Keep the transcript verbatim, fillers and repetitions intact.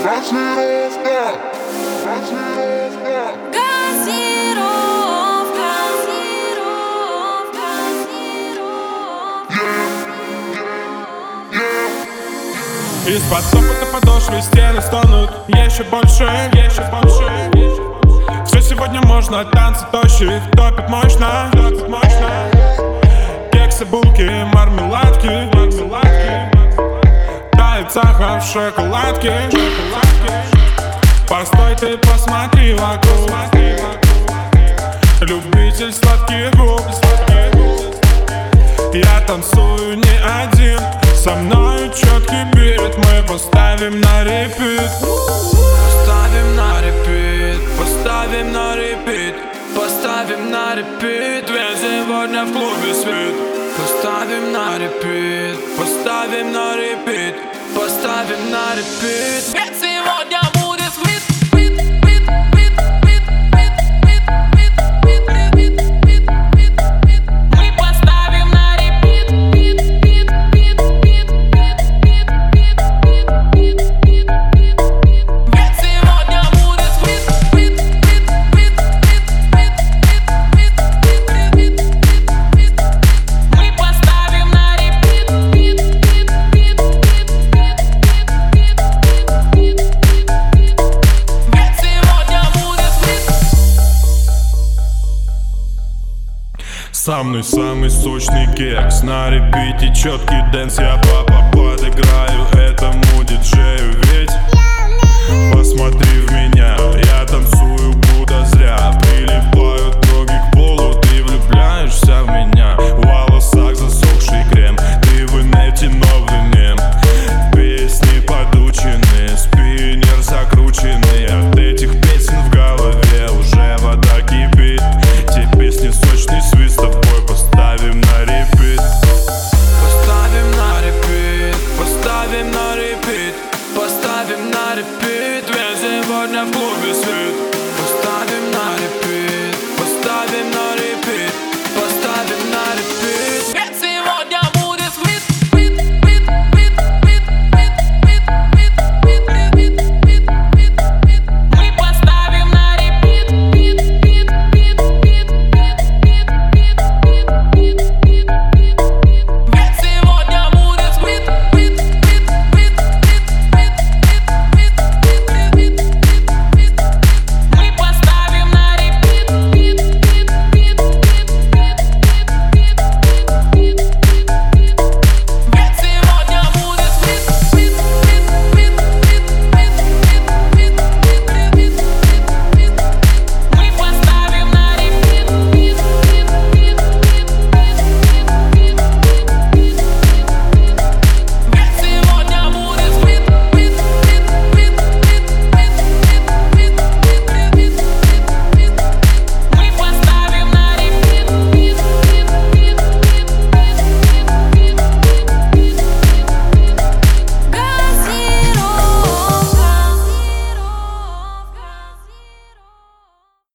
Газировка, газировка, газировка, газировка. Из-под топота подошвы стены стонут. Еще больше, еще больше. Все сегодня можно, танцы тощих. Топит мощно, топит мощно. Кексы, булки, мармеладки, мармеладки. Тает сахар в шоколадке, шоколадке. Постой, ты посмотри вокруг. Любитель сладких губ, сладких губ. Я танцую не один, со мною четкий бит. Мы поставим на репит. Поставим на репит, поставим на репит, поставим на репит. Ведь сегодня в клубе свет. Поставим на репит, поставим на репит, поставим на репит. Ведь сегодня будет свет. Со мной самый сочный кекс. На репите четкий дэнс, я папа подыграю.